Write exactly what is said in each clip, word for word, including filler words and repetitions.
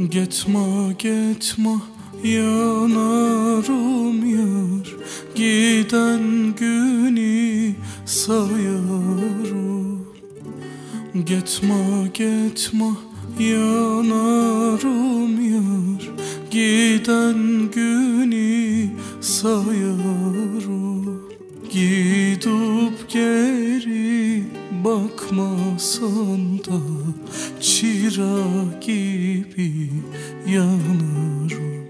Gitme gitme yanarım yar, giden günü sayarım. Gitme gitme yanarım yar, giden günü sayarım. Gidip geri bakmasan da çırak gibi yanarım.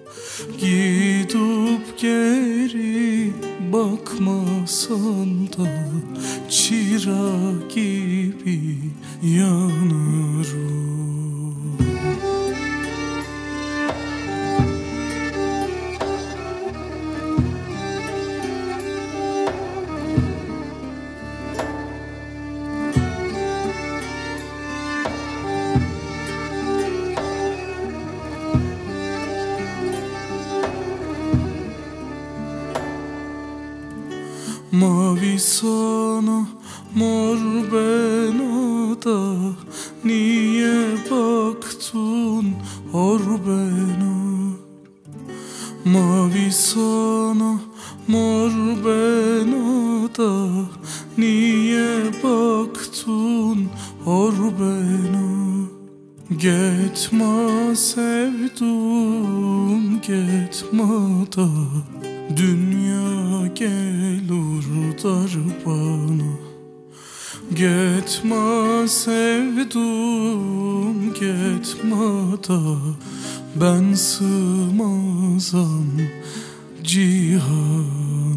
Gidip geri bakmasan da çırak gibi yanarım. Mavi sana, mor bana da, niye baktın hor bana? Mavi sana, mor bana da, niye baktın hor bana? Gitme sevdum, gitme da, dünya gelir dar bana. Gitme sevdum, gitme da, ben sığmazam cihana.